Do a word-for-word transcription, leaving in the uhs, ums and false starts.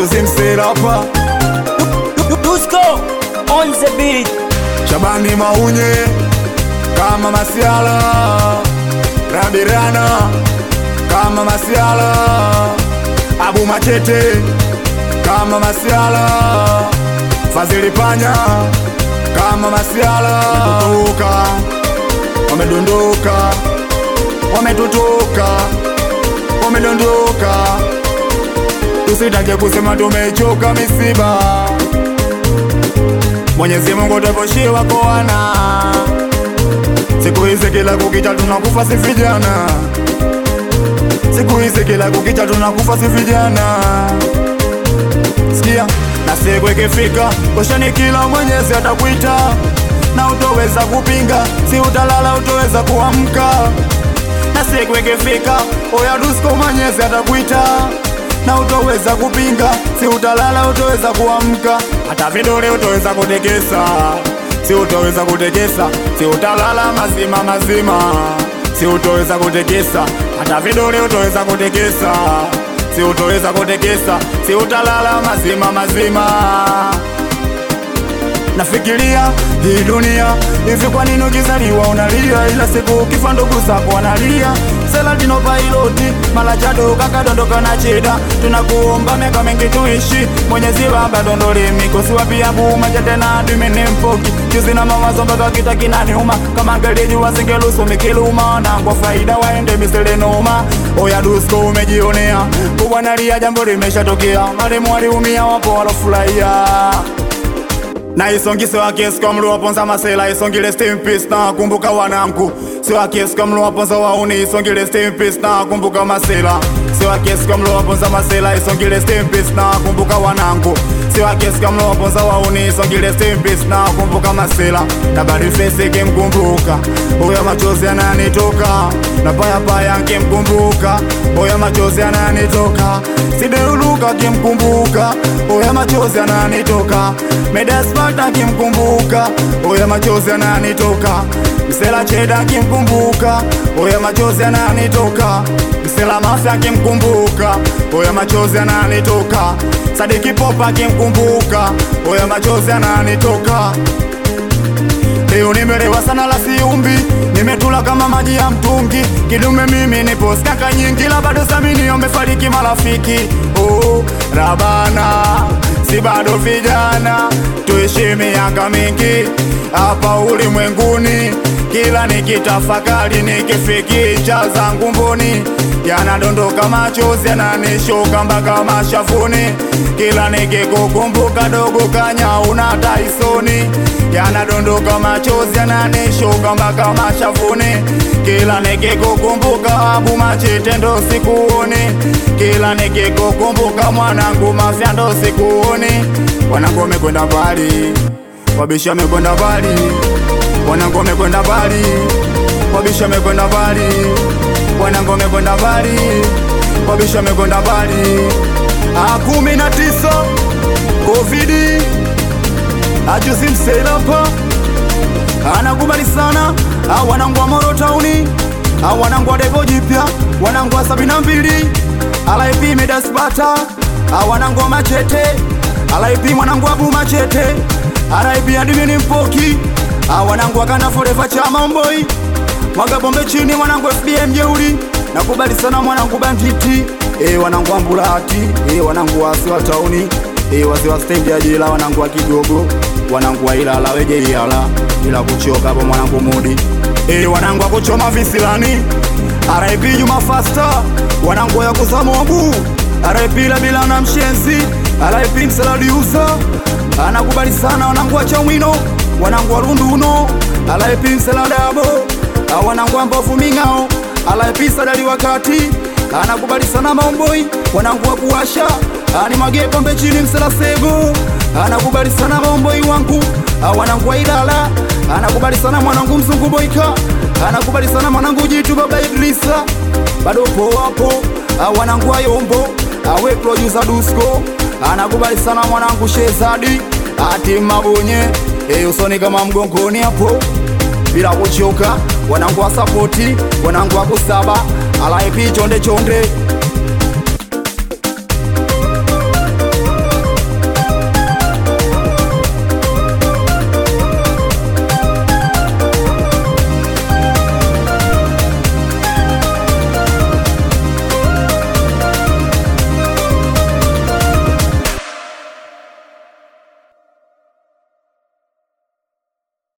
Ajuzi Mselapa Dusko on the beat. Shabani Maunye kama Masiala Rabirana kama Masiala Abu Machete kama Masiala Fazili Panya kama Masiala. Wamedondoka, wamedondoka, wametutoka, wamedondoka. Tusitake kusema tumechoka misiba. Mwenyezi Mungu ataposhia koana. Siku hizi kila kukicha tunakufa si vijana. Siku hizi kila kukicha tunakufa si vijana. Sikia, na siku ikifika koshani kila Mwenyezi atakuita. Na utoweza kupinga, si utalala utoweza kuamka. Na siku ikifika oya Dusko Mwenyezi atakuita. Na utoweza kupinga, si utalala utoweza kuamka. Hata vidole utoweza kutegesa, si utoweza kutegesa. Si utalala mazima mazima, si utoweza kutegesa. Hata vidole utoweza kutegesa, si utoweza kutegesa. Si utalala mazima mazima. Nafikiria hii dunia hivi, kwa nini ukizaliwa unalia, ila siku ukifa ndugu zako wanalia. Seladino Piloti Malachado kaka dondoka na cheda. Tunakuomba meka mengi tuishi, Mwenyezi Baba dondole mikosi wapi Abu Machete na adimini mpoki. Juzi na mawazo mpaka kita kinani uma, kama galeji wasingelusu mikiluma. Na kwa faida waende misele noma. Oya Dusko umejionea, kubwa nalia jambo limeshatokea. Maremu waliumia wapo walofurahia. Na isongi sewa kesi kwa mlu waponza masela. Isongi le stay in peace na kumbuka wanangu. Sewa kesi kwa mlu waponza wauni. Isongi le stay in peace na kumbuka masela. Sewa kesi kwa mlu waponza masela. Isongi le stay in peace na kumbuka wanangu. Sewa kesi kwa mlu waponza wauni. Isongi le stay in peace na kumbuka masela. Na bari face game kumbuka, oya machozi yananitoka. Na paya paya kimkumbuka, oya machozi yananitoka. Sideuluka kimkumbuka, oya machozi yananitoka. Medasparta kimkumbuka, oya machozi yananitoka. Msela Cheda kimkumbuka, oya machozi yananitoka. Msela Mafia kimkumbuka, oya machozi yananitoka. Sadiki Popa kimkumbuka, oya machozi yananitoka. Leo nimelewa sana la siumbi, nimetula kama maji ya mtungi. Kidume mimi nipo skaka nyingi, la bado samini umefariki marafiki. Oh, Rabana, si bado vijana, tuishi miaka mingi hapa ulimwenguni. Kila nikitafakari nikifiki cha zangu mboni, yanadondoka machozi yananishuka mpaka mashafuni. Kila nikikukumbuka dogo kanya una Taisoni, yanadondoka machozi yananishuka mpaka mashafuni. Kila nikikukumbuka Abu Machete ndo sikuoni. Kila nikikukumbuka mwanangu Mafia ndo sikuoni. Wanangu wamekwenda mbali, wabisha wamekwenda mbali. Wanangu wamekwenda mbali, wabisha wamekwenda mbali. Wanangu wamekwenda mbali, wabisha wamekwenda mbali. A kumi na tisa Covid Ajuzi Mselapa anakubali sana. Wanangu wa Moro Town, wanangu wa Devo Jipya, wanangu wa sabini na mbili Alaipi Medasparta, wanangu wa Machete Alaipi mwanangu Abu Machete Alaipi adimini mpoki. Wanangu wakana forever chama mboi, mwaga bombe chini mwanangu F B M jeuri. Nakubali sana mwanangu Banditi, eh wanangu Ambulati, eh wanangu wa Siwa Town, eh wazee wa stand ya jela, wanangu wa Kigogo, wanangu wa Ilala weje Ilala ila kuchoka hapo mwanangu Mudi, eh wanangu wa kuchoma visilani. R I P Juma Fasta, wanangu ya kusamobu. R I P la bila na mshenzi, R I P Msaladi Usa. Anakubali sana wanangu wa Chamwino, wanangu wa Runduno, R I P Msaladabo. Wanangu wa Mbofu Mingao, R I P Sadali wakati. Anakubali sana Maomboi, wanangu wa Kuwasha. Ani mage pombe chini Msalasego. Anakubali sana Maomboi wangu, wanangu wa Ilala. Anakubali sana mwanangu Mzungu Boyka. Anakubali sana mwanangu Jitu Baba Idrisa. Bado po hapo, wanangu wa Yombo, awe producer Dusko. Anakubali sana mwanangu Shezadi, ati Mabonye, eh usoni kama mgongoni hapo bila kuchoka. Wanangu wa Sapoti, wanangu wa Kusaba, Alaipi chonde chonde.